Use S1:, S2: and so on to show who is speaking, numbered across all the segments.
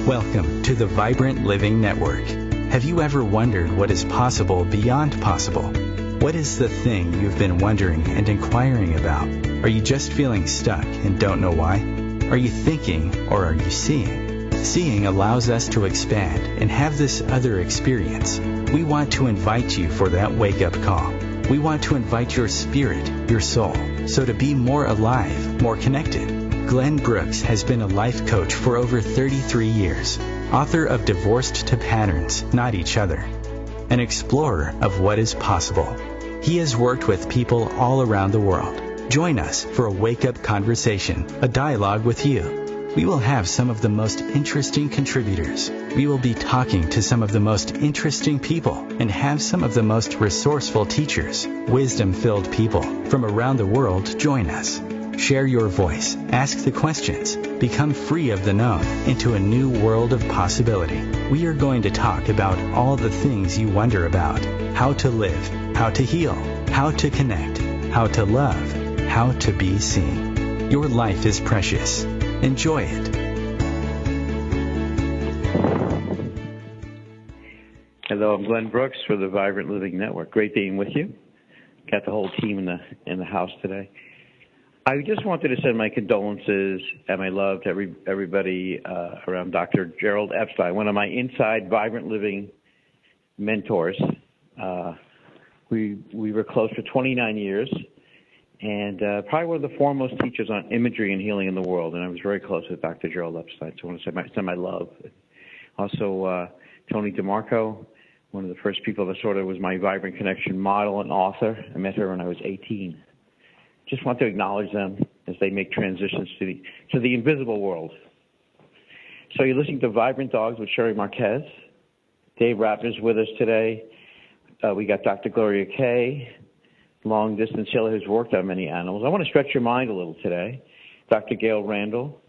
S1: Welcome to the Vibrant Living Network. Have you ever wondered what is possible beyond possible? What is the thing you've been wondering and inquiring about? Are you just feeling stuck and don't know why? Are you thinking or are you seeing? Seeing allows us to expand and have this other experience. We want to invite you for that wake-up call. We want to invite your spirit, your soul, so to be more alive, more connected. Glenn Brooks has been a life coach for over 33 years, author of Divorced to Patterns, Not Each Other, an explorer of what is possible. He has worked with people all around the world. Join us for a wake-up conversation, a dialogue with you. We will have some of the most interesting contributors. We will be talking to some of the most interesting people and have some of the most resourceful teachers, wisdom-filled people from around the world join us. Share your voice, ask the questions, become free of the known into a new world of possibility. We are going to talk about all the things you wonder about: how to live, how to heal, how to connect, how to love, how to be seen. Your life is precious. Enjoy it.
S2: Hello, I'm Glenn Brooks for the Vibrant Living Network. Great being with you. Got the whole team in the house today. I just wanted to send my condolences and my love to everybody around Dr. Gerald Epstein, one of my inside Vibrant Living mentors. We were close for 29 years, and probably one of the foremost teachers on imagery and healing in the world. And I was very close with Dr. Gerald Epstein, so I want to send my love. Also, Tony DeMarco, one of the first people that sort of was my Vibrant Connection model and author. I met her when I was 18. Just want to acknowledge them as they make transitions to the invisible world. So you're listening to Vibrant Dogs with Sherry Marquez. Dave Rappner's with us today. We got Dr. Gloria Kay, long-distance healer who's worked on many animals. I want to stretch your mind a little today. Dr. Gail Randall,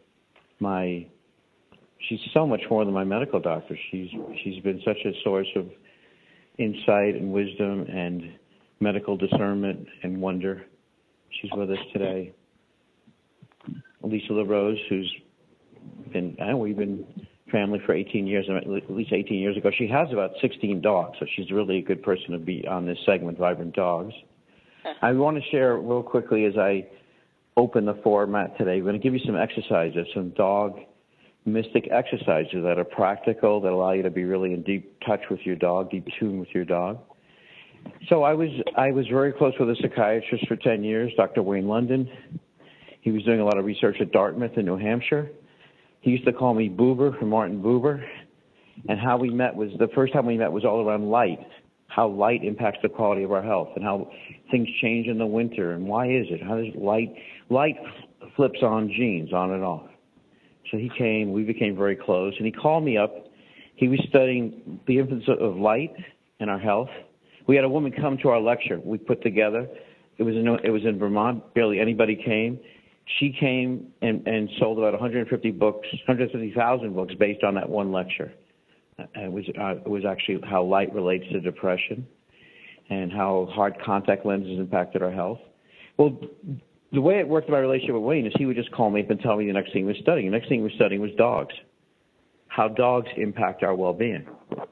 S2: she's so much more than my medical doctor. She's been such a source of insight and wisdom and medical discernment and wonder. She's with us today. Lisa LaRose, who's we've been family for 18 years, at least 18 years ago. She has about 16 dogs, so she's really a good person to be on this segment, Vibrant Dogs. I want to share real quickly as I open the format today. We're going to give you some exercises, some dog mystic exercises that are practical, that allow you to be really in deep touch with your dog, deep tune with your dog. So I was very close with a psychiatrist for 10 years, Dr. Wayne London. He was doing a lot of research at Dartmouth in New Hampshire. He used to call me Boober, from Martin Buber. And how we met was, the first time we met was all around light, how light impacts the quality of our health and how things change in the winter and why is it? How does light flips on genes on and off. So he came, we became very close, and he called me up. He was studying the influence of light in our health. We had a woman come to our lecture we put together. It was in Vermont. Barely anybody came. She came and sold about 150,000 books based on that one lecture. It was actually how light relates to depression and how hard contact lenses impacted our health. Well, the way it worked in my relationship with Wayne is he would just call me up and tell me the next thing he was studying. The next thing he was studying was dogs, how dogs impact our well-being.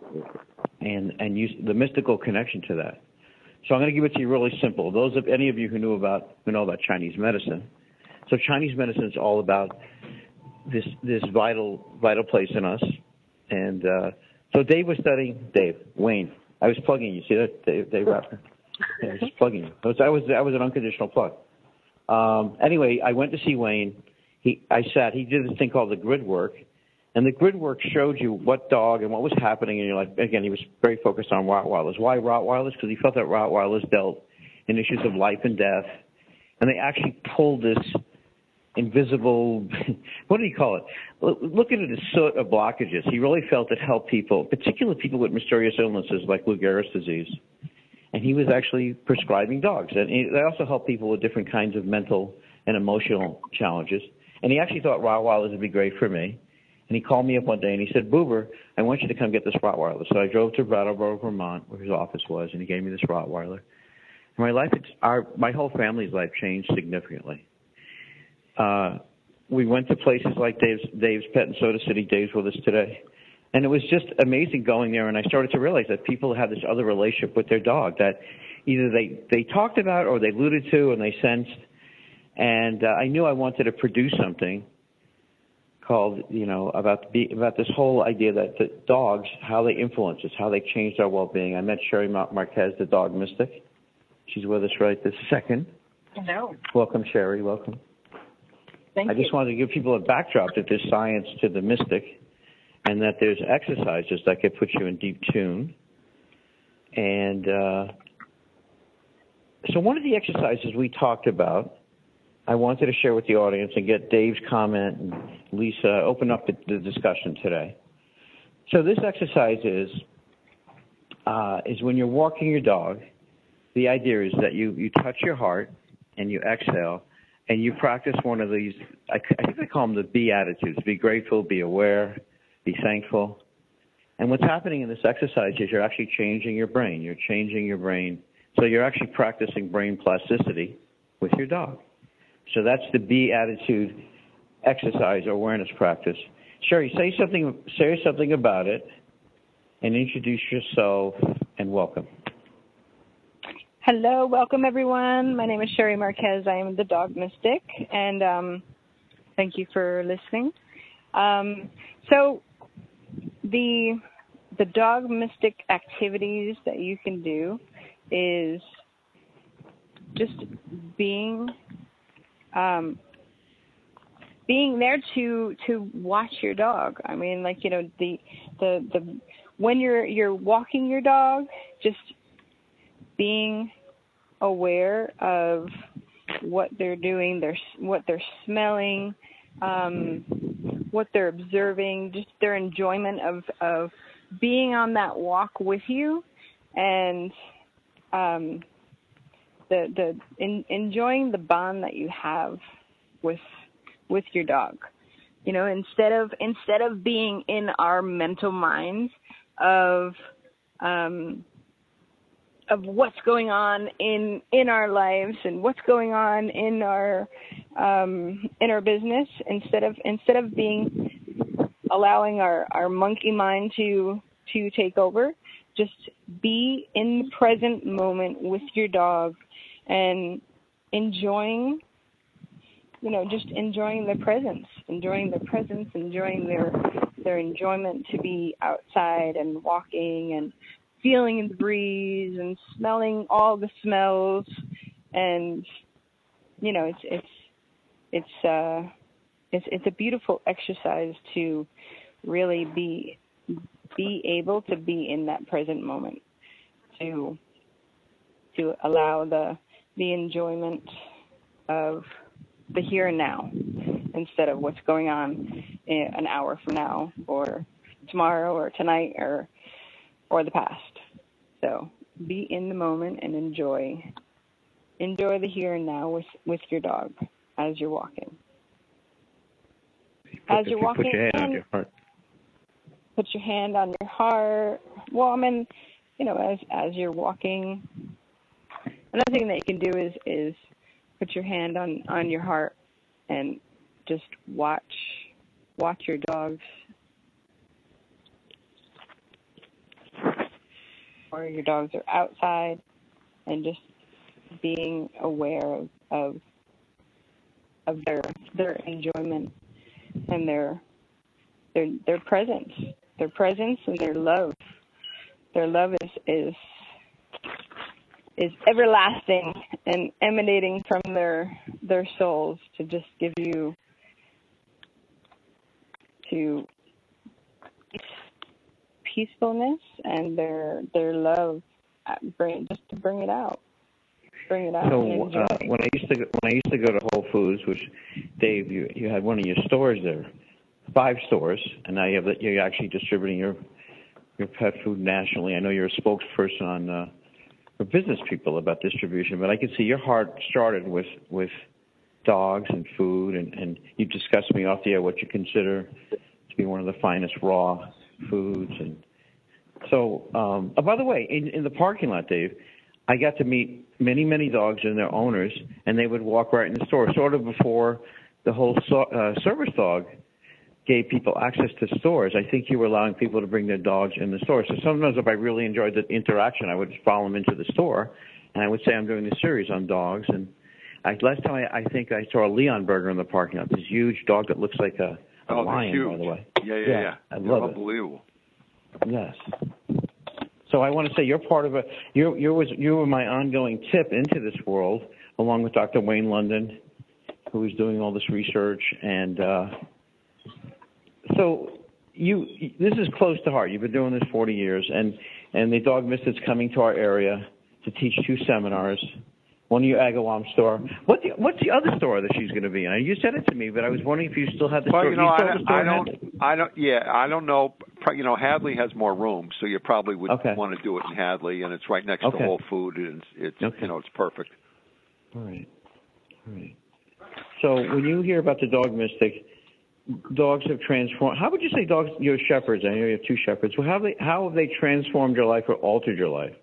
S2: And use the mystical connection to that. So I'm going to give it to you really simple. Any of you who know about Chinese medicine. So Chinese medicine is all about this vital place in us. And so Dave was studying Wayne. I was plugging you. See that, Dave Rappner? Yeah, I was just plugging you. That was an unconditional plug. Anyway, I went to see Wayne. He did this thing called the grid work. And the grid work showed you what dog and what was happening in your life. Again, he was very focused on Rottweilers. Why Rottweilers? Because he felt that Rottweilers dealt in issues of life and death. And they actually pulled this invisible, what do you call it? Look at it as soot of blockages. He really felt it helped people, particularly people with mysterious illnesses like Lou Gehrig's disease. And he was actually prescribing dogs. And they also help people with different kinds of mental and emotional challenges. And he actually thought Rottweilers would be great for me. And he called me up one day and he said, Boober, I want you to come get this Rottweiler. So I drove to Brattleboro, Vermont, where his office was, and he gave me this Rottweiler. And my whole family's life changed significantly. we went to places like Dave's Pet in Soda City. Dave's with us today. And it was just amazing going there, and I started to realize that people have this other relationship with their dog that either they talked about or they alluded to and they sensed. And I knew I wanted to produce something called, about this whole idea that the dogs, how they influence us, how they change our well-being. I met Sherry Marquez, the dog mystic. She's with us right this second.
S3: Hello.
S2: Welcome, Sherry. Welcome.
S3: Thank you.
S2: I just wanted to give people a backdrop that there's science to the mystic and that there's exercises that can put you in deep tune. And so one of the exercises we talked about, I wanted to share with the audience and get Dave's comment and Lisa open up the discussion today. So this exercise is when you're walking your dog, the idea is that you touch your heart and you exhale and you practice one of these, I think they call them the be attitudes: be grateful, be aware, be thankful. And what's happening in this exercise is you're actually changing your brain. You're changing your brain. So you're actually practicing brain plasticity with your dog. So that's the be attitude exercise or awareness practice. Sherry, say something about it and introduce yourself and welcome.
S3: Hello, welcome everyone. My name is Sherry Marquez. I am the dog mystic, and thank you for listening. So the dog mystic activities that you can do is just being there to watch your dog. I mean, the when you're walking your dog, just being aware of what they're doing, what they're smelling, what they're observing, just their enjoyment of being on that walk with you, and enjoying the bond that you have with your dog. Instead of being in our mental minds of what's going on in our lives and what's going on in our business, instead of allowing our monkey mind to take over, just be in the present moment with your dog and enjoying their presence, enjoying their enjoyment to be outside and walking and feeling the breeze and smelling all the smells. And it's a beautiful exercise to really be able to be in that present moment, to allow the enjoyment of the here and now instead of what's going on an hour from now or tomorrow or tonight or the past. So be in the moment and enjoy the here and now with your dog as you're walking.
S2: Put your hand on your heart.
S3: Put your hand on your heart. Well, as you're walking, another thing that you can do is put your hand on your heart and just watch your dogs or your dogs are outside, and just being aware of their enjoyment and their presence and their love. Their love is everlasting and emanating from their souls to just give you to peacefulness and their love, bring it out. So
S2: when I used to go to Whole Foods, which Dave, you had one of your stores there, 5 stores, and now you're actually distributing your pet food nationally. I know you're a spokesperson on for business people about distribution, but I can see your heart started with dogs and food, and you discussed me off the air what you consider to be one of the finest raw foods. And so, by the way, in the parking lot, Dave, I got to meet many dogs and their owners, and they would walk right in the store, sort of before the whole service dog gave people access to stores. I think you were allowing people to bring their dogs in the store. So sometimes if I really enjoyed the interaction, I would follow them into the store, and I would say I'm doing this series on dogs. And last time I think I saw a Leon Burger in the parking lot, this huge dog that looks like a lion,
S4: huge.
S2: by the way.
S4: Yeah.
S2: I love it.
S4: Unbelievable.
S2: Yes. So I want to say you're part of you were my ongoing tip into this world, along with Dr. Wayne London, who is doing all this research. And so this is close to heart. You've been doing this 40 years, and the Dog Mystics coming to our area to teach 2 seminars. One in your Agawam store. What's the other store that she's going to be in? You said it to me, but I was wondering if you still had the store.
S4: I don't know. Hadley has more room, so you probably would want to do it in Hadley, and it's right next to Whole Food, and it's it's perfect.
S2: All right. So when you hear about the Dog Mystic, dogs have transformed. How would you say dogs? You're shepherds. I know you have 2 shepherds. Well, how have they transformed your life or altered your life?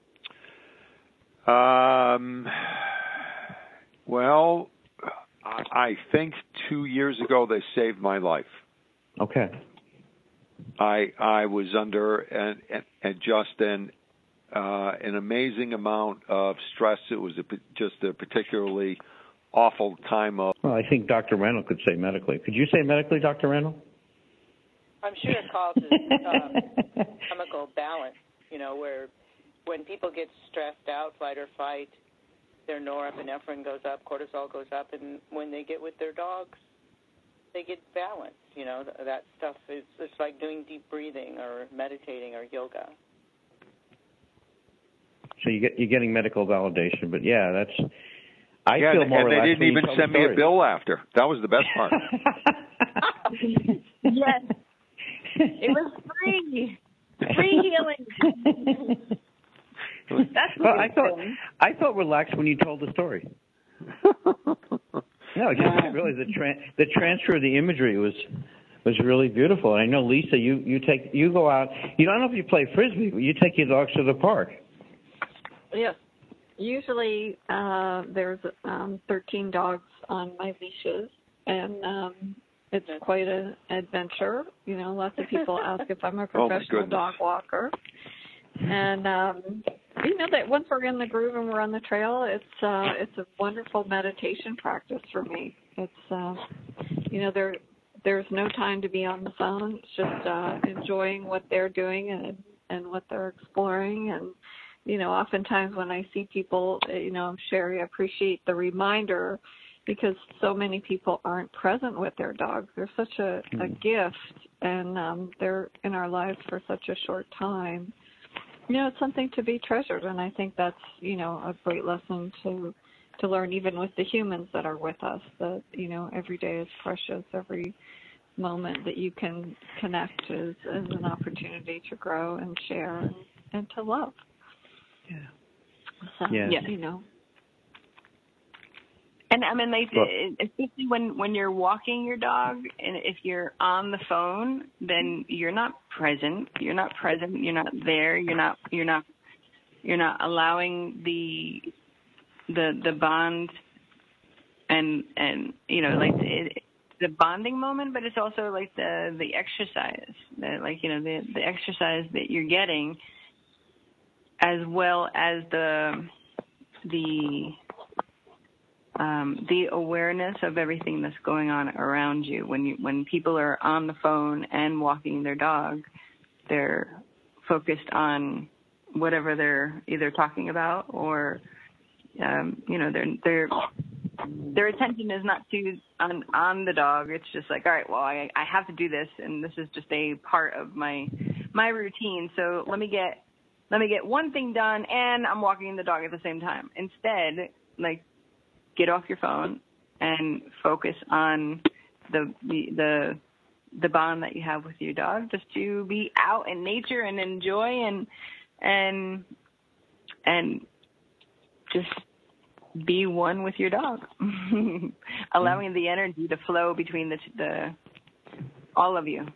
S4: Well, I think 2 years ago they saved my life.
S2: Okay.
S4: I was under an amazing amount of stress. It was just a particularly awful time of.
S2: Well, I think Dr. Randall could say medically. Could you say medically, Dr. Randall?
S5: I'm sure it causes chemical balance. Where when people get stressed out, flight or fight, their norepinephrine goes up, cortisol goes up, and when they get with their dogs, they get balance. That stuff it's like doing deep breathing or meditating or yoga.
S2: So you're getting medical validation, but that's. I feel more relaxed.
S4: And they didn't even send me a bill after. That was the best part.
S5: Yes, it was free healing. That's what
S2: I felt relaxed when you told the story. No, just really the transfer of the imagery was really beautiful. And I know, Lisa, you go out. You don't know if you play Frisbee, but you take your dogs to the park.
S6: Yes. Usually there's 13 dogs on my leashes, and it's quite an adventure. Lots of people ask if I'm a professional dog walker. And that once we're in the groove and we're on the trail, it's a wonderful meditation practice for me. It's there's no time to be on the phone. It's just enjoying what they're doing and what they're exploring. And oftentimes when I see people, Sherry, I appreciate the reminder, because so many people aren't present with their dogs. They're such a gift, and they're in our lives for such a short time. It's something to be treasured, and I think that's, a great lesson to learn even with the humans that are with us, that, every day is precious. Every moment that you can connect is an opportunity to grow and share and to love.
S2: Yeah.
S6: So,
S3: And I mean, especially when you're walking your dog, and if you're on the phone, then you're not present. You're not there. You're not allowing the bond and the bonding moment, but it's also like the exercise, the exercise that you're getting, as well as the awareness of everything that's going on around you. When people are on the phone and walking their dog, they're focused on whatever they're either talking about, or their attention is not on the dog. It's just like, all right, well, I have to do this, and this is just a part of my routine. So let me get one thing done, and I'm walking the dog at the same time. Instead, get off your phone and focus on the bond that you have with your dog, just to be out in nature and enjoy and just be one with your dog, allowing the energy to flow between the all of you,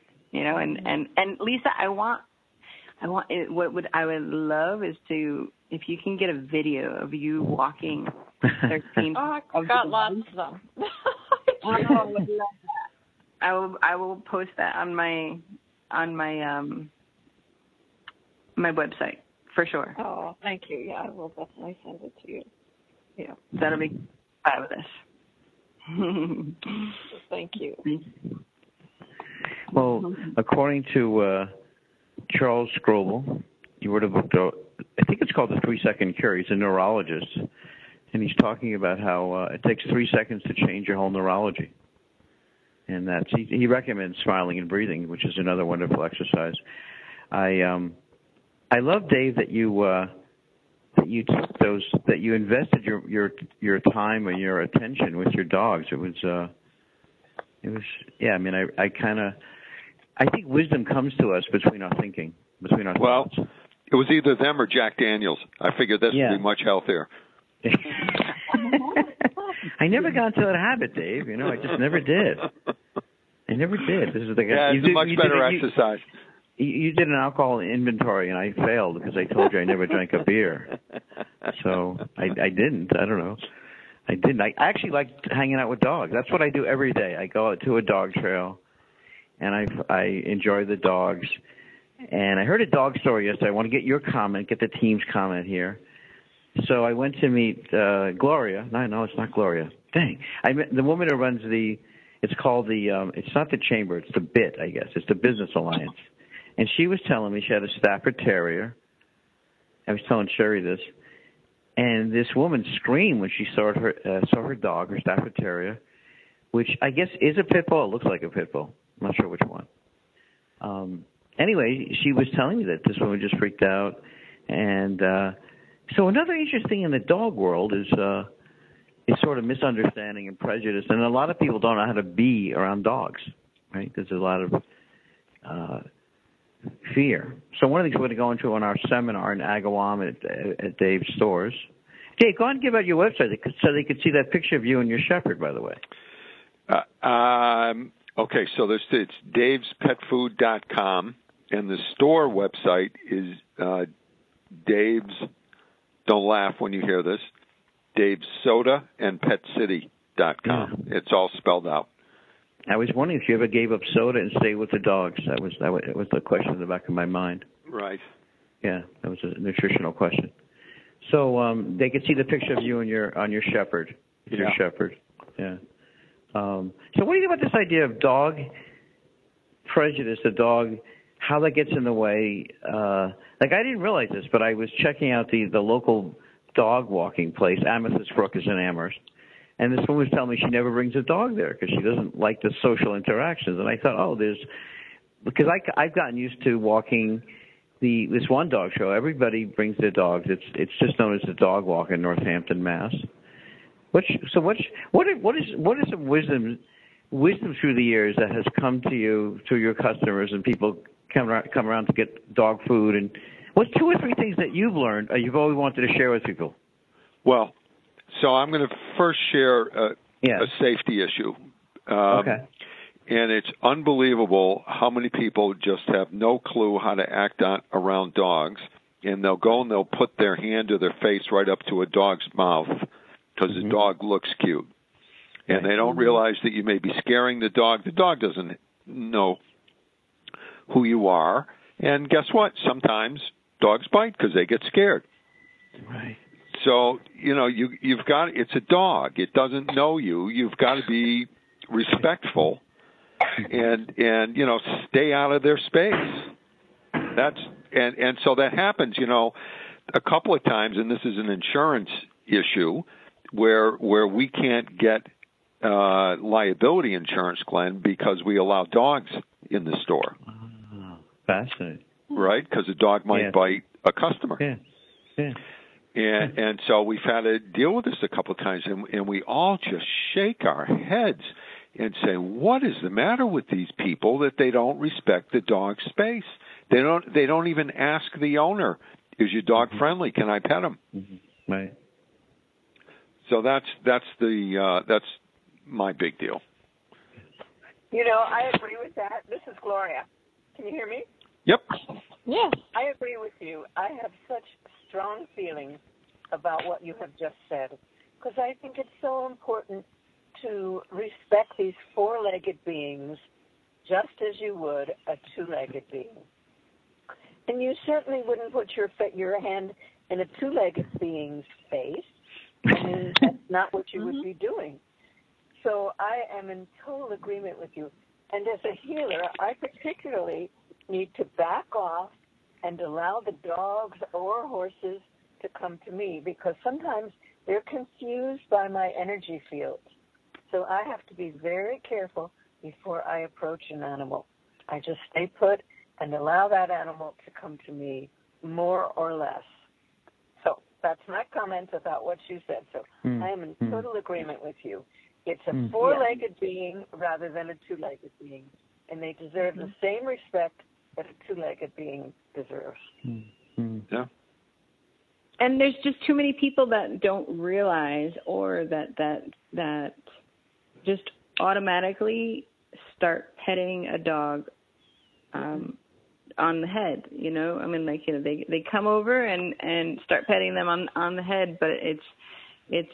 S3: and Lisa, what I would love is to if you can get a video of you walking 13.
S6: I've got lots of them.
S3: I would love that. I will post that on my my website for sure.
S6: Oh, thank you. Yeah, I will definitely send it to you. Yeah,
S3: that'll be fabulous.
S6: Thank you.
S2: Well, according to Charles Scoble, you wrote a book, I think it's called The 3-Second Cure. He's a neurologist, and he's talking about how it takes 3 seconds to change your whole neurology. And he recommends smiling and breathing, which is another wonderful exercise. I love, Dave, that you took those, that you invested your time and your attention with your dogs. It was yeah. I mean, I think wisdom comes to us between our thinking, between our thoughts.
S4: Well, it was either them or Jack Daniels. I figured this would be much healthier.
S2: I never got into that habit, Dave. I just never did. I never did. This is the guy.
S4: Yeah, it's a much better exercise.
S2: You did an alcohol inventory, and I failed because I told you I never drank a beer. So I didn't. I don't know. I didn't. I actually like hanging out with dogs. That's what I do every day. I go out to a dog trail, and I enjoy the dogs. And I heard a dog story yesterday. I want to get your comment, get the team's comment here. So I went to meet Gloria. No, it's not Gloria. Dang. I met the woman who runs it's called it's not the Chamber, it's the BIT, I guess. It's the Business Alliance. And she was telling me she had a Stafford Terrier. I was telling Sherry this. And this woman screamed when she saw her dog, her Stafford Terrier, which I guess is a pit bull. It looks like a pit bull. I'm not sure which one. Anyway, she was telling me that this woman just freaked out. And so another interesting thing in the dog world is sort of misunderstanding and prejudice. And a lot of people don't know how to be around dogs, right? There's a lot of fear. So one of the things we're going to go into on our seminar in Agawam at Dave's stores. Dave, go on and give out your website so they could see that picture of you and your shepherd, by the way.
S4: Okay, so it's davespetfood.com, and the store website is Dave's, don't laugh when you hear this, Dave's Soda and PetCity.com. Yeah. It's all spelled out.
S2: I was wondering if you ever gave up soda and stayed with the dogs. That was the question in the back of my mind.
S4: Right.
S2: Yeah, that was a nutritional question. So they could see the picture of you and your shepherd. Your shepherd. Yeah. So what do you think about this idea of dog prejudice, how that gets in the way? I didn't realize this, but I was checking out the local dog walking place. Amethyst Brook is in Amherst. And this woman was telling me she never brings a dog there because she doesn't like the social interactions. And I thought, because I've gotten used to walking this one dog show. Everybody brings their dogs. It's just known as the dog walk in Northampton, Mass. What is some wisdom through the years that has come to you, to your customers, and people come around to get dog food? And what's 2 or 3 things that you've learned you've always wanted to share with people?
S4: Well, so I'm going to first share a safety issue.
S2: Okay.
S4: And it's unbelievable how many people just have no clue how to act around dogs, and they'll go and they'll put their hand or their face right up to a dog's mouth because the dog looks cute. And they don't realize that you may be scaring the dog. The dog doesn't know who you are. And guess what? Sometimes dogs bite because they get scared.
S2: Right.
S4: So, you've got, it's a dog. It doesn't know you. You've got to be respectful and stay out of their space. And so that happens, a couple of times, and this is an insurance issue where we can't get liability insurance, Glenn, because we allow dogs in the store.
S2: Fascinating.
S4: Right? Because a dog might bite a customer.
S2: Yeah.
S4: And so we've had to deal with this a couple of times, and we all just shake our heads and say, what is the matter with these people that they don't respect the dog's space? They don't even ask the owner, is your dog friendly? Can I pet him?
S2: Mm-hmm. Right.
S4: So that's my big deal.
S5: I agree with that. This is Gloria. Can you hear me?
S4: Yep.
S6: Yes.
S5: I agree with you. I have such
S7: strong feelings about what you have just said, because I think it's so important to respect these four-legged beings just as you would a two-legged being. And you certainly wouldn't put your hand in a two-legged being's face. I mean, that's not what you would be doing. So I am in total agreement with you. And as a healer, I particularly need to back off and allow the dogs or horses to come to me, because sometimes they're confused by my energy field. So I have to be very careful before I approach an animal. I just stay put and allow that animal to come to me, more or less. So that's my comment about what you said. So I am in total agreement with you. It's a four-legged being rather than a two-legged being, and they deserve the same respect that a two-legged being deserves.
S4: Yeah.
S3: And there's just too many people that don't realize, or that just automatically start petting a dog on the head. You know, I mean, like, you know, they come over and start petting them on the head, but it's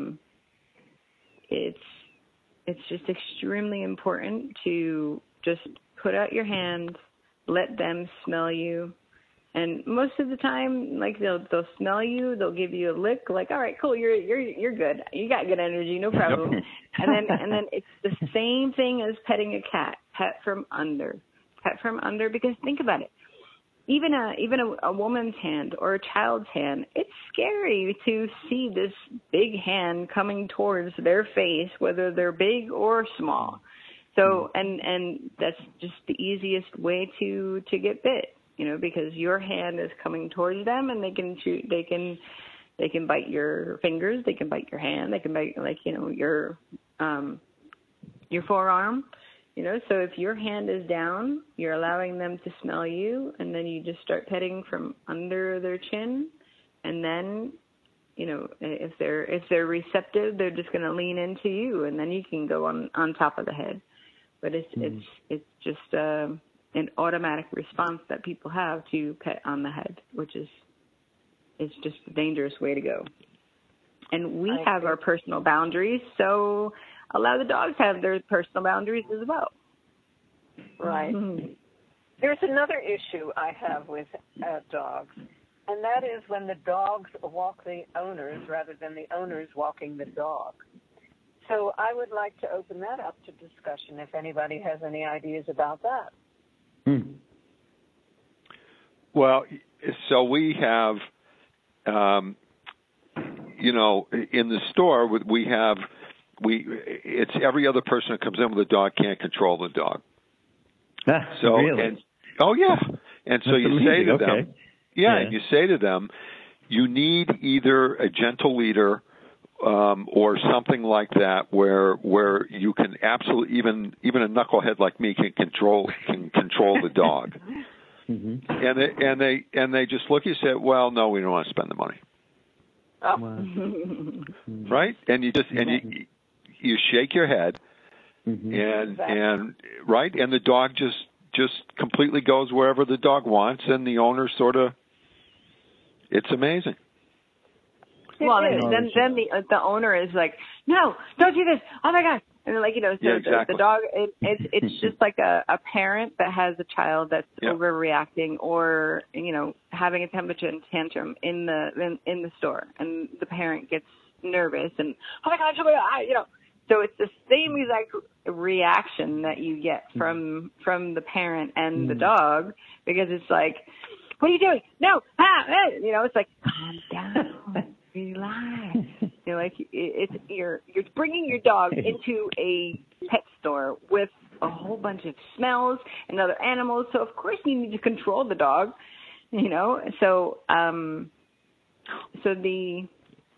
S3: just extremely important to just put out your hand, let them smell you. And most of the time, like, they'll smell you, they'll give you a lick, like, all right, cool, you're good, you got good energy, no problem. and then it's the same thing as petting a cat, pet from under, because think about it, even a woman's hand or a child's hand, it's scary to see this big hand coming towards their face, whether they're big or small. So and that's just the easiest way to get bit. You know, because your hand is coming towards them, and they can bite your fingers, they can bite your hand, they can bite, like, you know, your forearm, you know. So if your hand is down, you're allowing them to smell you, and then you just start petting from under their chin, and then, you know, if they're receptive, they're just going to lean into you, and then you can go on top of the head. But it's just an automatic response that people have to pet on the head, which is just a dangerous way to go. And we have our personal boundaries, so allow the dogs to have their personal boundaries as well.
S7: Right. There's another issue I have with dogs, and that is when the dogs walk the owners rather than the owners walking the dog. So I would like to open that up to discussion if anybody has any ideas about that.
S4: Well, so we have, you know, in the store it's every other person that comes in with a dog can't control the dog. So,
S2: really?
S4: And so
S2: That's
S4: you
S2: amazing.
S4: say to them,
S2: Okay.
S4: and you say to them, you need either a gentle leader or something like that, where you can absolutely, even a knucklehead like me can control the dog. And they just look at you and say, well, no, we don't want to spend the money. Right? And you just you shake your head, and right, and the dog just completely goes wherever the dog wants, and the owner sort of, it's amazing.
S3: Well, then the owner is like, no, don't do this. Oh my God. And like, you know, so
S4: exactly.
S3: the dog, it's just like a parent that has a child that's overreacting, or, you know, having a temperature tantrum in the store, and the parent gets nervous and, oh my God, you know. So it's the same exact reaction that you get from the parent and the dog, because it's like, what are you doing? No, you know, it's like, calm down. Relax. You know, like, you're bringing your dog into a pet store with a whole bunch of smells and other animals, so of course you need to control the dog. You know, so the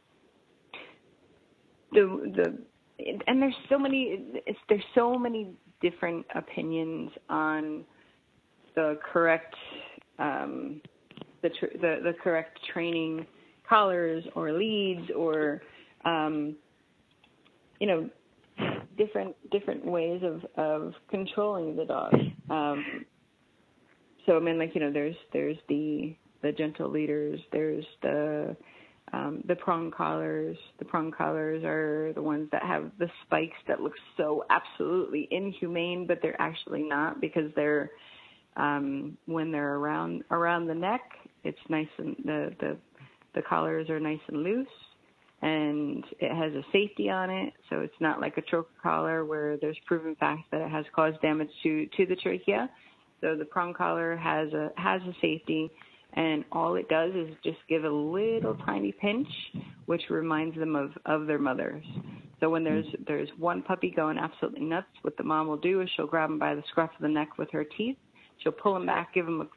S3: and there's so many different opinions on the correct the correct training collars or leads, or you know, different ways of controlling the dog. So I mean, like, you know, there's the gentle leaders. There's the prong collars. The prong collars are the ones that have the spikes that look so absolutely inhumane, but they're actually not, because they're when they're around the neck, it's nice, and the collars are nice and loose, and it has a safety on it, so it's not like a choker collar where there's proven facts that it has caused damage to the trachea. So the prong collar has a safety, and all it does is just give a little tiny pinch, which reminds them of their mothers. So when there's one puppy going absolutely nuts, what the mom will do is she'll grab him by the scruff of the neck with her teeth. She'll pull him back, give him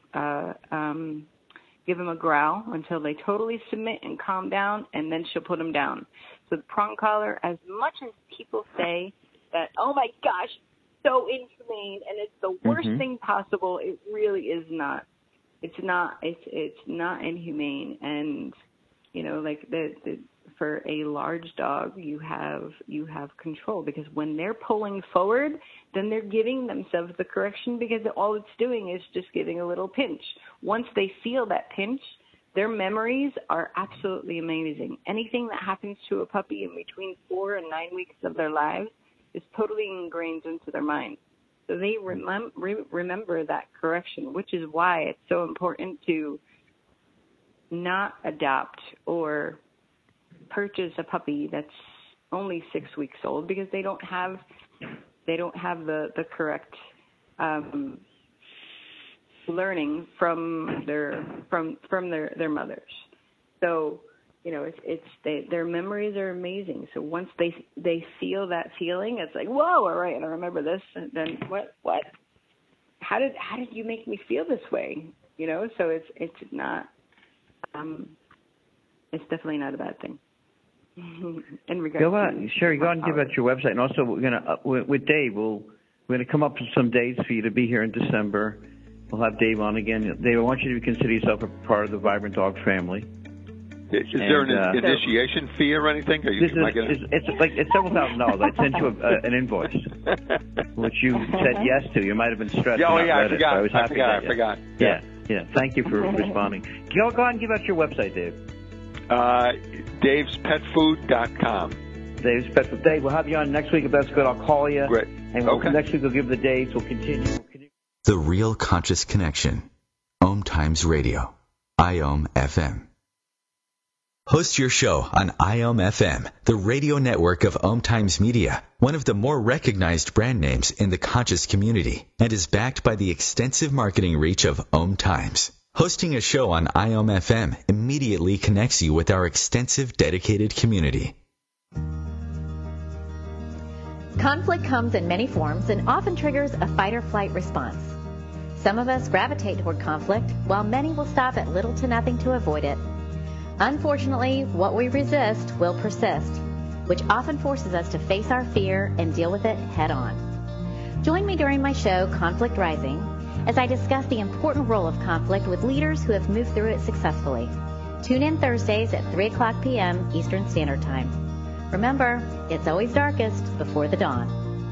S3: a growl until they totally submit and calm down, and then she'll put him down. So the prong collar, as much as people say that, oh my gosh, so inhumane and it's the worst thing possible, it really is not. It's not inhumane. And like for a large dog, you have control, because when they're pulling forward, then they're giving themselves the correction, because all it's doing is just giving a little pinch. Once they feel that pinch, their memories are absolutely amazing. Anything that happens to a puppy in between 4 and 9 weeks of their lives is totally ingrained into their mind. So they remember that correction, which is why it's so important to not adopt or purchase a puppy that's only 6 weeks old, because they don't have the correct learning from their mothers. So their memories are amazing. So once they feel that feeling, it's like, whoa, all right, I remember this. And then what? How did you make me feel this way? So it's not. It's definitely not a bad thing. In regards
S2: Sherry, go ahead and give out your website, and also we're gonna with Dave. We're gonna come up with some dates for you to be here in December. We'll have Dave on again. Dave, I want you to consider yourself a part of the Vibrant Dog family.
S4: Is there an initiation fee or anything?
S2: It's several $1,000s. I sent you an invoice, which you said yes to. You might have been stressed.
S4: I forgot.
S2: Yeah. Thank you for responding. Go ahead and give out your website, Dave.
S4: Dave'sPetFood.com.
S2: Dave's Pet Food. Dave, we'll have you on next week if that's good. I'll call you.
S4: Great.
S2: And next week we'll give the dates. We'll continue.
S8: The Real Conscious Connection. Om Times Radio. IOM FM. Host your show on IOM FM, the radio network of Om Times Media, one of the more recognized brand names in the conscious community, and is backed by the extensive marketing reach of Om Times. Hosting a show on IOM FM immediately connects you with our extensive dedicated community.
S9: Conflict comes in many forms and often triggers a fight-or-flight response. Some of us gravitate toward conflict, while many will stop at little to nothing to avoid it. Unfortunately, what we resist will persist, which often forces us to face our fear and deal with it head-on. Join me during my show, Conflict Rising, as I discuss the important role of conflict with leaders who have moved through it successfully. Tune in Thursdays at 3 o'clock p.m. Eastern Standard Time. Remember, it's always darkest before the dawn.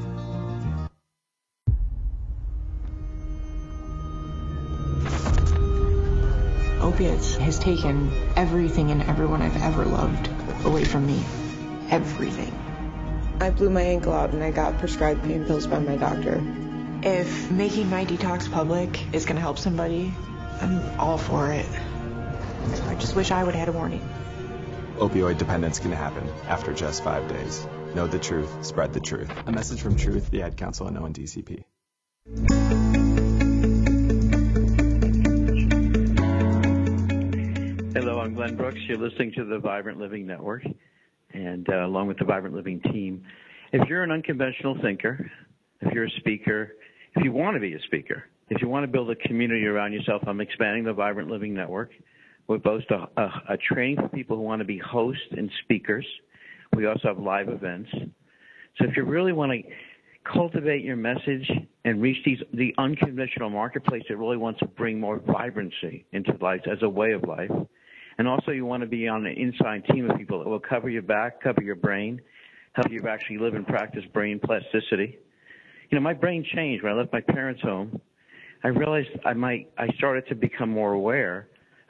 S10: Opiates has taken everything and everyone I've ever loved away from me. Everything.
S11: I blew my ankle out and I got prescribed pain pills by my doctor.
S10: If making my detox public is going to help somebody, I'm all for it. I just wish I would have had a warning.
S12: Opioid dependence can happen after just 5 days. Know the truth, spread the truth. A message from Truth, the Ad Council, and ONDCP.
S2: Hello, I'm Glenn Brooks. You're listening to the Vibrant Living Network, and along with the Vibrant Living team. If you're an unconventional thinker, if you're a speaker, if you want to be a speaker, if you want to build a community around yourself, I'm expanding the Vibrant Living Network. We boast a training for people who want to be hosts and speakers. We also have live events. So if you really want to cultivate your message and reach the unconventional marketplace that really wants to bring more vibrancy into life as a way of life, and also you want to be on an inside team of people that will cover your back, cover your brain, help you actually live and practice brain plasticity. My brain changed when I left my parents' home. I realized I started to become more aware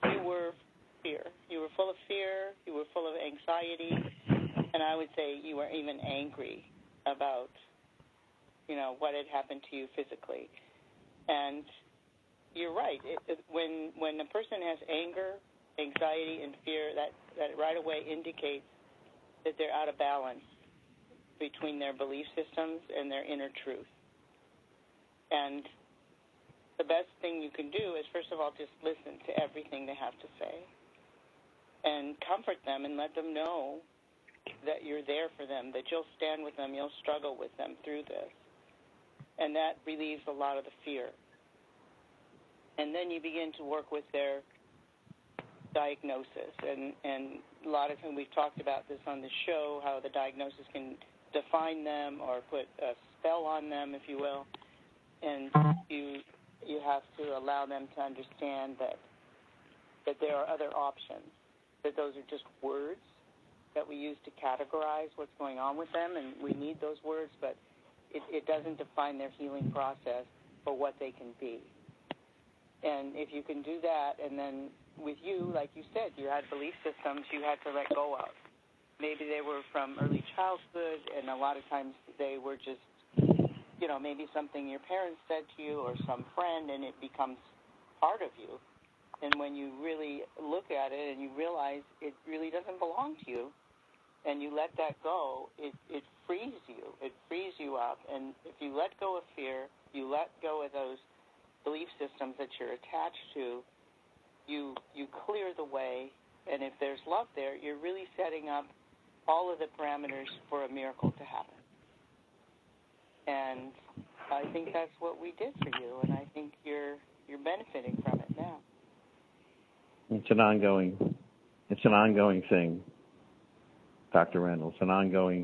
S5: you were fear. You were full of fear. You were full of anxiety. And I would say you were even angry about, what had happened to you physically. And you're right. When a person has anger, anxiety, and fear, that right away indicates that they're out of balance between their belief systems and their inner truth. And the best thing you can do is, first of all, just listen to everything they have to say and comfort them and let them know that you're there for them, that you'll stand with them, you'll struggle with them through this. And that relieves a lot of the fear. And then you begin to work with their diagnosis. And a lot of times we've talked about this on the show, how the diagnosis can define them or put a spell on them, if you will. And you have to allow them to understand that there are other options, that those are just words that we use to categorize what's going on with them, and we need those words, but it doesn't define their healing process for what they can be. And if you can do that, and then with you, like you said, you had belief systems you had to let go of. Maybe they were from early childhood, and a lot of times they were just, maybe something your parents said to you or some friend, and it becomes part of you. And when you really look at it and you realize it really doesn't belong to you, and you let that go, it frees you. It frees you up. And if you let go of fear, you let go of those belief systems that you're attached to, you clear the way. And if there's love there, you're really setting up all of the parameters for a miracle to happen. And I think that's what we did for you, and I think you're benefiting from it now.
S2: It's an ongoing thing, Dr. Randall. It's an ongoing.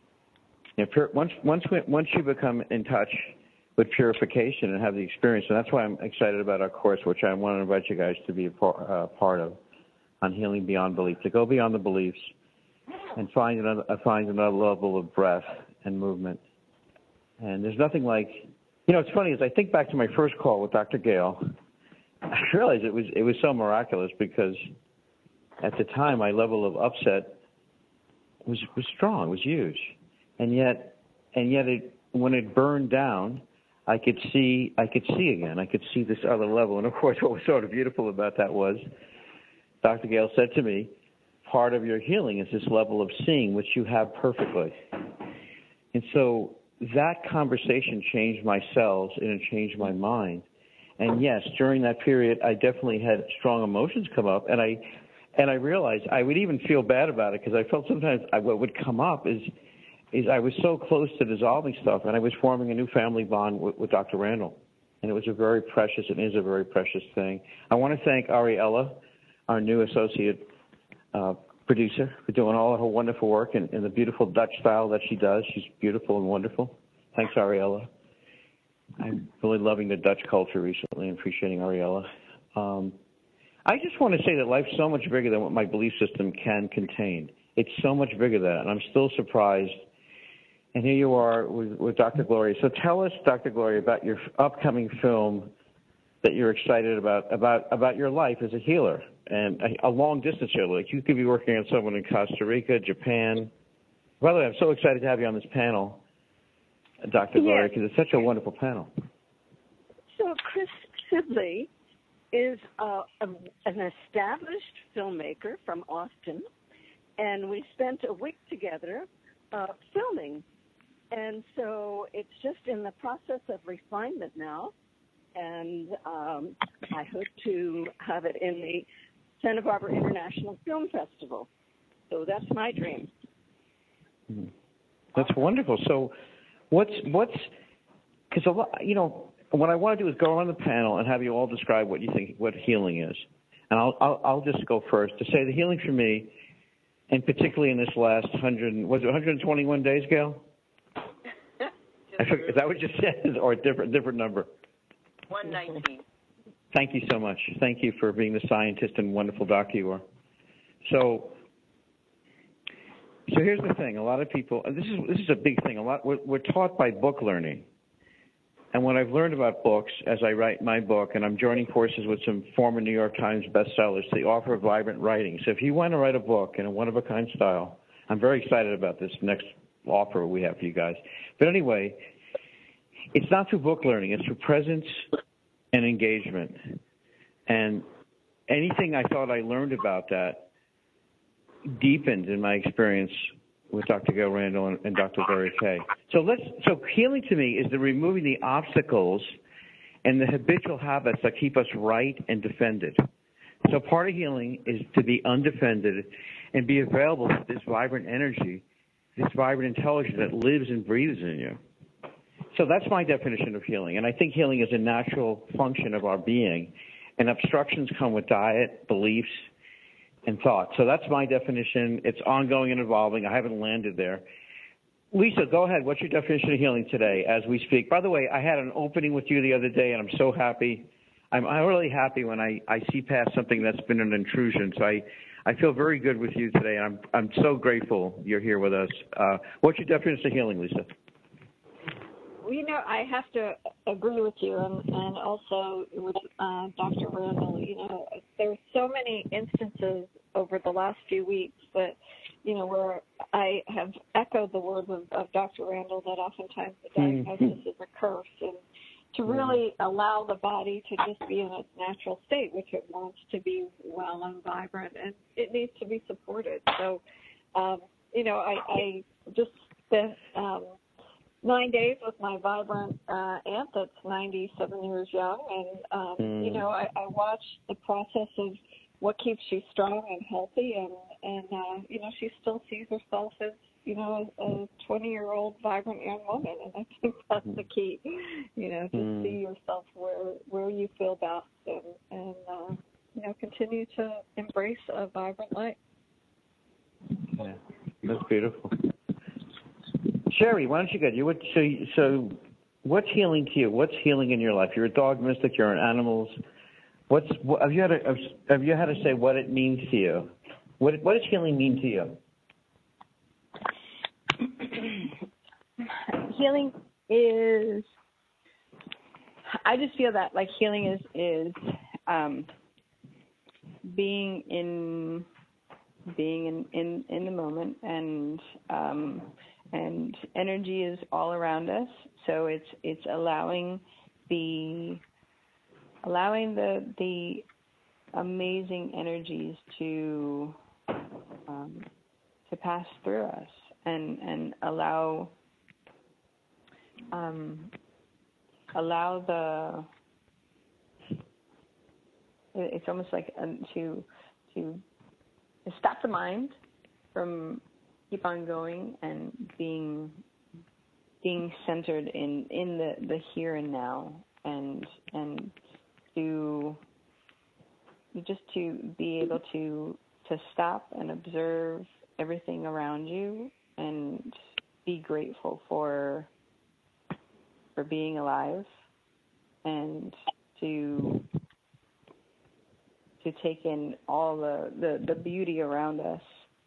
S2: Once you become in touch with purification and have the experience, and that's why I'm excited about our course, which I want to invite you guys to be a part of, on healing beyond belief, to go beyond the beliefs and find another level of breath and movement. And there's nothing like, it's funny, as I think back to my first call with Dr. Gale, I realized it was so miraculous, because at the time my level of upset was strong, was huge, and yet when it burned down, I could see again. I could see this other level. And of course, what was sort of beautiful about that was Dr. Gale said to me, part of your healing is this level of seeing, which you have perfectly. And so that conversation changed my cells and it changed my mind. And yes, during that period, I definitely had strong emotions come up, and I realized I would even feel bad about it, because I felt sometimes what would come up is I was so close to dissolving stuff, and I was forming a new family bond with Dr. Randall, and it was a very precious and is a very precious thing. I want to thank Ariella, our new associate producer, for doing all of her wonderful work in the beautiful Dutch style that she does. She's beautiful and wonderful. Thanks, Ariella. I'm really loving the Dutch culture recently and appreciating Ariella. I just want to say that life's so much bigger than what my belief system can contain. It's so much bigger than that, and I'm still surprised. And here you are with Dr. Gloria. So tell us, Dr. Gloria, about your upcoming film that you're excited about your life as a healer and a long-distance healer. Like, you could be working on someone in Costa Rica, Japan. By the way, I'm so excited to have you on this panel, Dr. Gloria, because it's such a wonderful panel.
S7: So Chris Sibley is an established filmmaker from Austin, and we spent a week together filming. And so it's just in the process of refinement now, and I hope to have it in the Santa Barbara International Film Festival. So that's my dream.
S2: That's wonderful. So what's because a lot, what I want to do is go on the panel and have you all describe what you think, what healing is. And I'll just go first to say the healing for me, and particularly in this last 121 days, Gail? Is that what you said, or a different number?
S5: 119.
S2: Thank you so much. Thank you for being the scientist and wonderful doctor you are. So here's the thing. A lot of people, and this is a big thing. We're taught by book learning And what I've learned about books as I write my book, and I'm joining forces with some former New York Times bestsellers, the offer of vibrant writing. So if you want to write a book in a one-of-a-kind style, I'm very excited about this next offer we have for you guys. But anyway, it's not through book learning. It's through presence and engagement. And anything I thought I learned about that deepened in my experience with Dr. Gail Randall and Dr. Larry Kay. So healing to me is the removing the obstacles and the habitual habits that keep us right and defended. So part of healing is to be undefended and be available to this vibrant energy, this vibrant intelligence that lives and breathes in you. So that's my definition of healing. And I think healing is a natural function of our being. And obstructions come with diet, beliefs, and thought. So that's my definition. It's ongoing and evolving. I haven't landed there. Lisa, go ahead. What's your definition of healing today as we speak? By the way, I had an opening with you the other day, and I'm so happy. I'm really happy when I see past something that's been an intrusion. So I feel very good with you today, and I'm so grateful you're here with us. What's your definition of healing, Lisa?
S6: You know, I have to agree with you, and also with Dr. Randall. You know, there's so many instances over the last few weeks that, you know, where I have echoed the words of Dr. Randall that oftentimes the diagnosis is a curse, and to really allow the body to just be in its natural state, which it wants to be well and vibrant, and it needs to be supported. So, you know, I just spent 9 days with my vibrant aunt that's 97 years young, and you know, I watched the process of what keeps you strong and healthy, and you know, she still sees herself as, you know, a 20-year-old vibrant young woman, and I think that's the key, you know, to see yourself where you feel best, and you know, continue to embrace a vibrant life.
S2: Yeah, that's beautiful. Sherry, why don't you go? So what's healing to you? What's healing in your life? You're a dog mystic. You're in animals. Have you had to say what it means to you? What does healing mean to you?
S3: Healing is, I just feel that like healing is being in the moment, and energy is all around us. So it's allowing the amazing energies to pass through us and allow the, it's almost like to stop the mind from keep on going and being centered in the here and now, and to just to be able to stop and observe everything around you and be grateful for being alive, and to take in all the beauty around us.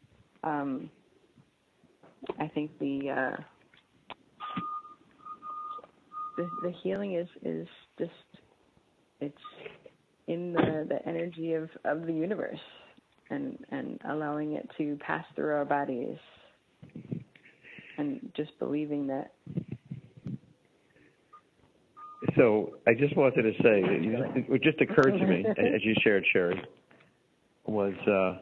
S3: I think the healing is just, it's in the energy of the universe, and allowing it to pass through our bodies, and just believing that.
S2: So I just wanted to say, it just occurred to me as you shared, Sherry, was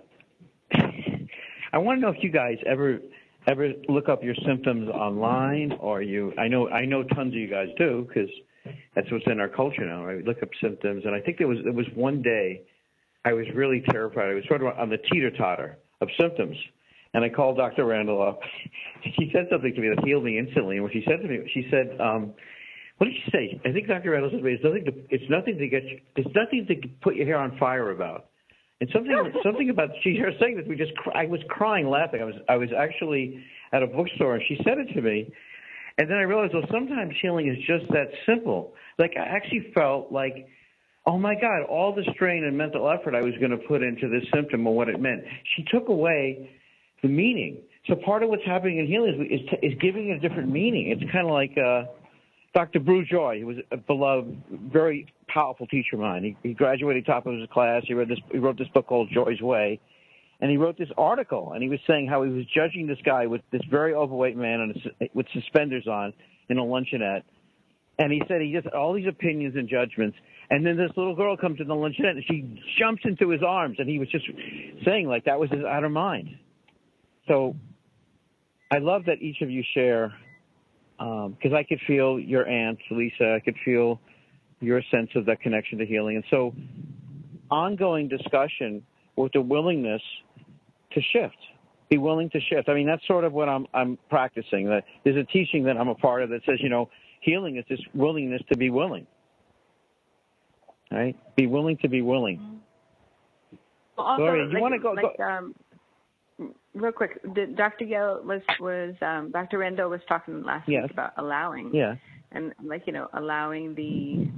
S2: I want to know if you guys ever look up your symptoms online, or I know tons of you guys do, because that's what's in our culture now, right? We look up symptoms, and I think there was one day I was really terrified. I was sort of on the teeter-totter of symptoms, and I called Dr. Randall up. She said something to me that healed me instantly, and what she said to me, she said, what did she say? I think Dr. Randall said to me, it's nothing to put your hair on fire about. And something about, she was saying that I was crying laughing. I was actually at a bookstore, and she said it to me. And then I realized, well, sometimes healing is just that simple. Like, I actually felt like, oh my God, all the strain and mental effort I was going to put into this symptom and what it meant. She took away the meaning. So part of what's happening in healing is giving it a different meaning. It's kind of like, Dr. Brew Joy, who was a beloved, very powerful teacher of mine. He graduated top of his class. He wrote this book called Joy's Way, and he wrote this article, and he was saying how he was judging this guy with this very overweight man with suspenders on in a luncheonette. And he said he just all these opinions and judgments. And then this little girl comes to the luncheonette, and she jumps into his arms, and he was just saying like that was his outer mind. So I love that each of you share, because I could feel your aunt, Lisa. I could feel your sense of that connection to healing. And so ongoing discussion with the willingness to shift, be willing to shift. I mean, that's sort of what I'm practicing. That there's a teaching that I'm a part of that says, healing is this willingness to be willing. Right? Be willing to be willing.
S3: Well, also,
S2: Gloria, you want to go?
S3: Real quick, Dr. Yale Dr. Randall was talking last week about allowing.
S2: Yeah.
S3: And allowing the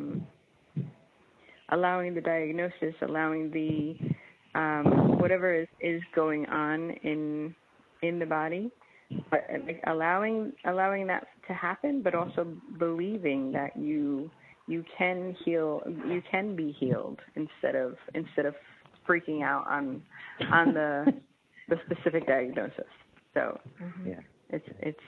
S3: diagnosis, allowing the whatever is going on in the body, but allowing that to happen, but also believing that you can heal, you can be healed instead of freaking out on the specific diagnosis. So it's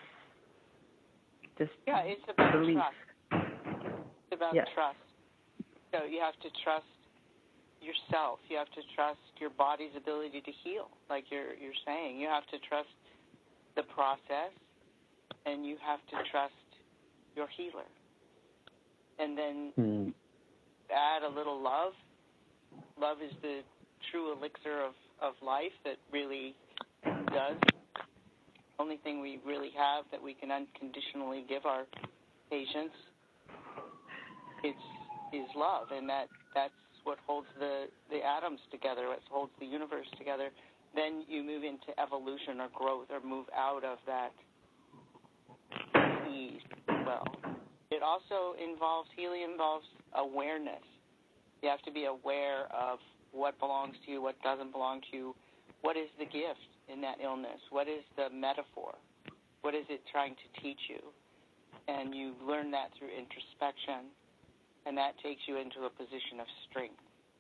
S3: just
S5: it's about
S3: belief.
S5: trust. It's about trust. So you have to trust yourself. You have to trust your body's ability to heal, like you're saying. You have to trust the process, and you have to trust your healer. And then add a little love. Love is the true elixir of life that really does. The only thing we really have that we can unconditionally give our patients is love, and that's what holds the atoms together, what holds the universe together. Then you move into evolution or growth or move out of that ease as well. It also healing involves awareness. You have to be aware of what belongs to you, what doesn't belong to you. What is the gift in that illness? What is the metaphor? What is it trying to teach you? And you learn that through introspection, and that takes you into a position of strength.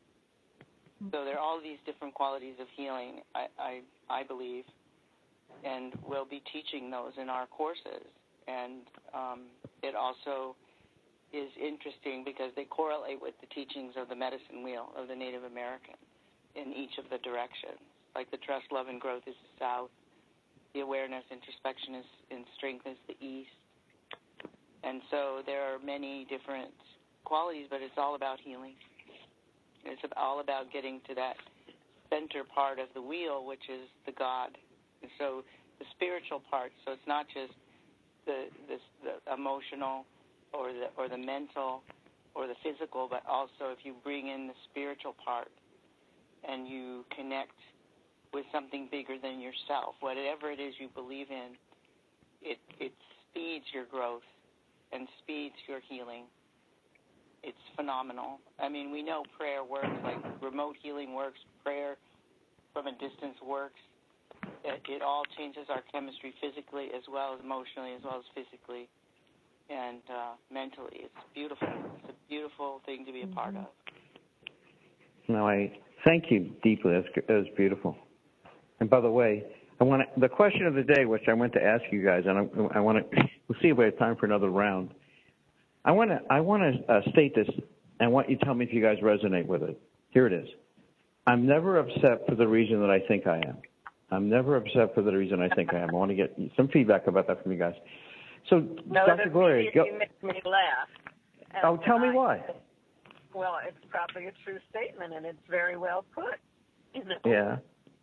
S5: So there are all these different qualities of healing, I believe, and we'll be teaching those in our courses. And it also is interesting because they correlate with the teachings of the medicine wheel of the Native American in each of the directions. Like the trust, love, and growth is the south. The awareness, introspection is in strength is the east. And so there are many different qualities, but it's all about healing. It's all about getting to that center part of the wheel, which is the God. And so the spiritual part, so it's not just the emotional or the mental or the physical, but also if you bring in the spiritual part and you connect with something bigger than yourself, whatever it is you believe in, it speeds your growth and speeds your healing. It's phenomenal. I mean, we know prayer works, like remote healing works, prayer from a distance works. It all changes our chemistry physically as well as emotionally as well as physically and mentally. It's beautiful. It's a beautiful thing to be a part of.
S2: No, I thank you deeply. That was beautiful. And by the way, the question of the day, which I went to ask you guys, and we'll see if we have time for another round. I want to state this, and I want you to tell me if you guys resonate with it. Here it is. I'm never upset for the reason that I think I am. I'm never upset for the reason I think I am. I want to get some feedback about that from you guys. So, Dr. Gloria, go.
S7: You make me laugh.
S2: Oh, tell me why.
S7: Well, it's probably a true statement, and it's very well put.
S2: Yeah.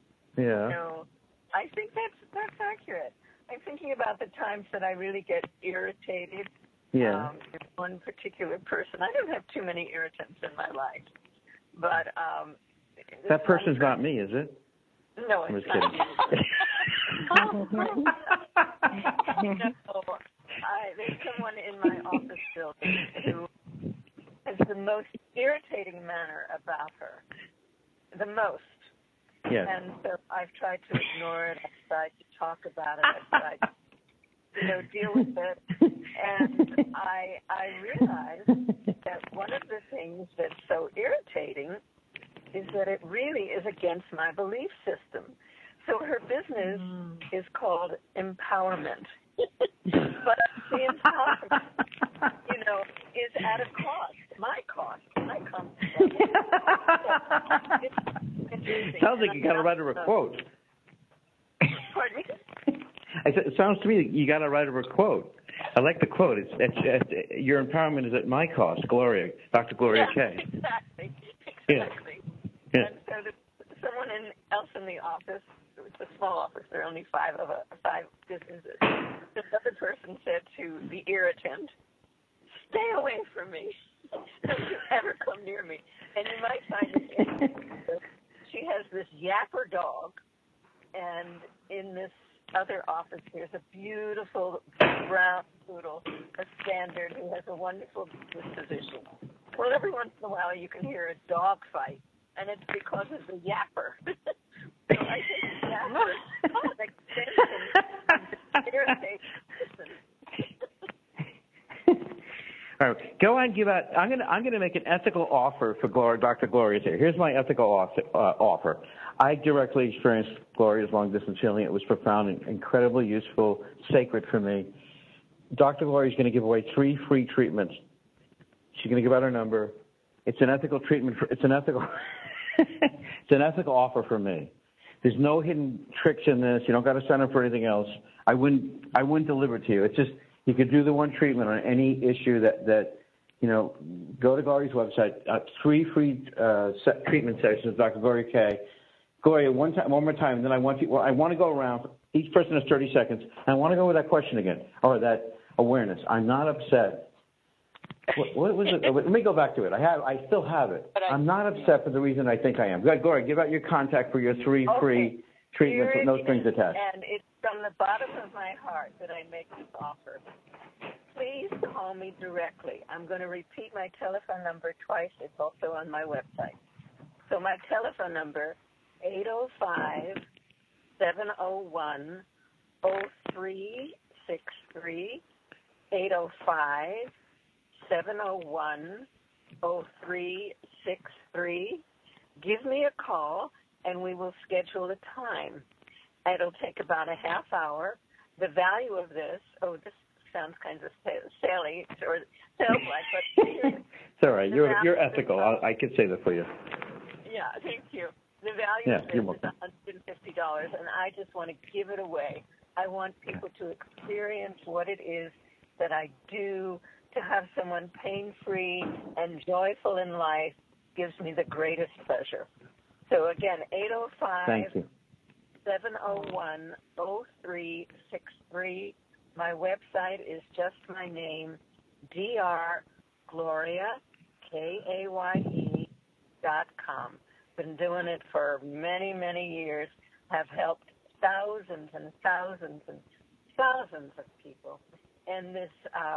S7: So I think that's accurate. I'm thinking about the times that I really get irritated. One particular person. I don't have too many irritants in my life, but
S2: that person's not me, is it?
S7: No, it's not. There's someone in my office building who has the most irritating manner about her. The most.
S2: Yes.
S7: And so I've tried to ignore it. I've tried to talk about it. I've tried deal with it. And I realized that one of the things that's so irritating is that it really is against my belief system. So her business is called Empowerment. But the empowerment, is at a cost. My cost. I come from it.
S2: Sounds like you got to write her a quote.
S7: Pardon me?
S2: I said, it sounds to me that you got to write her a quote. I like the quote. It's your empowerment is at my cost, Gloria, Dr. Gloria Kay.
S7: Exactly.
S2: Yeah.
S7: And so someone else in the office, it's a small office, there are only five businesses. This other person said to the irritant, "Stay away from me. Don't you ever come near me." And you might find it interesting. She has this yapper dog, and in this other office there's a beautiful brown poodle, a standard, who has a wonderful disposition. Well, every once in a while you can hear a dog fight, and it's because of the yapper. So I think yapper is an extension of irritation.
S2: All right, go on. Give out. I'm going to make an ethical offer for Dr. Gloria here. Here's my ethical offer. I directly experienced Gloria's long-distance healing. It was profound and incredibly useful, sacred for me. Dr. Gloria is going to give away 3 free treatments. She's going to give out her number. It's an ethical treatment. It's an ethical. It's an ethical offer for me. There's no hidden tricks in this. You don't got to sign up for anything else. I wouldn't deliver it to you. It's just you could do the one treatment on any issue that go to Gloria's website. 3 free treatment sessions with Dr. Gloria Kay. Gloria, one more time, and then I want to go around. Each person has 30 seconds. And I want to go with that question again, or that awareness. I'm not upset. What was it? Let me go back to it. I still have it. I'm not upset for the reason I think I am. Good, Gloria, give out your contact for your 3 free treatments with no strings attached.
S7: And it's from the bottom of my heart that I make this offer. Please call me directly. I'm going to repeat my telephone number twice. It's also on my website. So my telephone number, 805-701-0363, 805-701-0363. Give me a call, and we will schedule a time. It'll take about a half hour. The value of this, this sounds kind of saley or sales-like, but
S2: it's all right. You're ethical. I could say that for you.
S7: Yeah, thank you. The value of this is $150, and I just want to give it away. I want people to experience what it is that I do. To have someone pain-free and joyful in life gives me the greatest pleasure. So again, 805-701-0363. My website is just my name, drgloria.com. Been doing it for many, many years. Have helped thousands and thousands and thousands of people. And this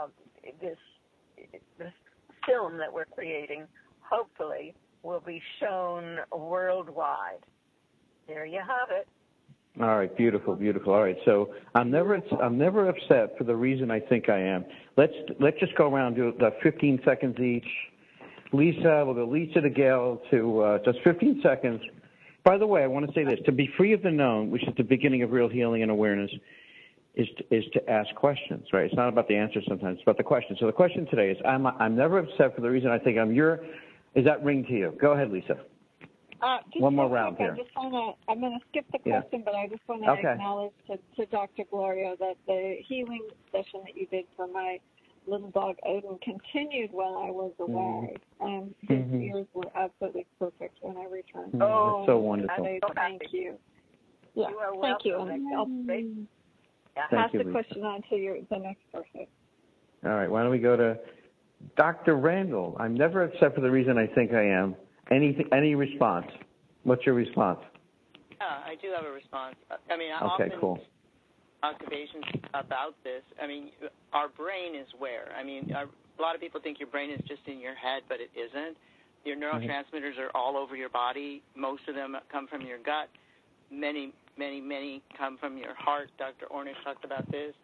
S7: film that we're creating, hopefully, will be shown worldwide. There you have it.
S2: All right, beautiful, beautiful. All right, so I'm never upset for the reason I think I am. Let's just go around and do 15 seconds each. Lisa, we'll go Lisa to Gail to just 15 seconds. By the way, I want to say this: to be free of the known, which is the beginning of real healing and awareness, is to ask questions. Right? It's not about the answer sometimes; it's about the question. So the question today is: I'm never upset for the reason I think I'm your. Is that ring to you? Go ahead, Lisa. One more round here.
S6: I'm going to skip the question, but I just want to acknowledge to Dr. Gloria that the healing session that you did for my little dog Odin continued while I was away. His ears were absolutely perfect when I returned.
S2: That's so wonderful.
S6: Thank you. Yeah,
S7: you are
S6: thank you.
S7: I'll
S6: pass the question on to the next person.
S2: All right, why don't we go to Dr. Randall? I'm never upset for the reason I think I am. Any response? What's your response?
S5: I do have a response. I mean,
S2: cool.
S5: Observations about this. I mean, our brain is where? I mean, a lot of people think your brain is just in your head, but it isn't. Your neurotransmitters are all over your body. Most of them come from your gut. Many, many, many come from your heart. Dr. Ornish talked about this.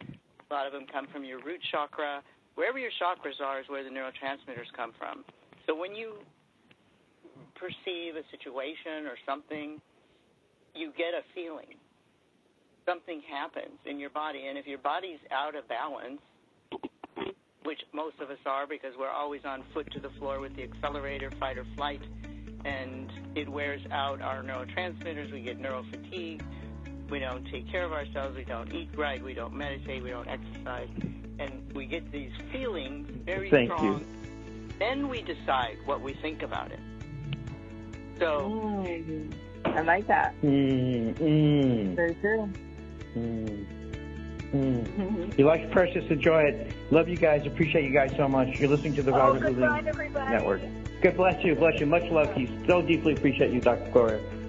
S5: A lot of them come from your root chakra. Wherever your chakras are is where the neurotransmitters come from. So when you perceive a situation or something, you get a feeling. Something happens in your body, and if your body's out of balance, which most of us are because we're always on foot to the floor with the accelerator, fight or flight, and it wears out our neurotransmitters. We get neurofatigue. We don't take care of ourselves. We don't eat right. We don't meditate. We don't exercise. And we get these feelings very strong.
S2: Thank you.
S5: Then we decide what we think about it. So
S3: I like that. Very true.
S2: You like Precious, enjoy it. Love you guys. Appreciate you guys so much. You're listening to the Vibrant Living Network. God bless you. Bless you. Much love to you. So deeply appreciate you, Dr. Gloria.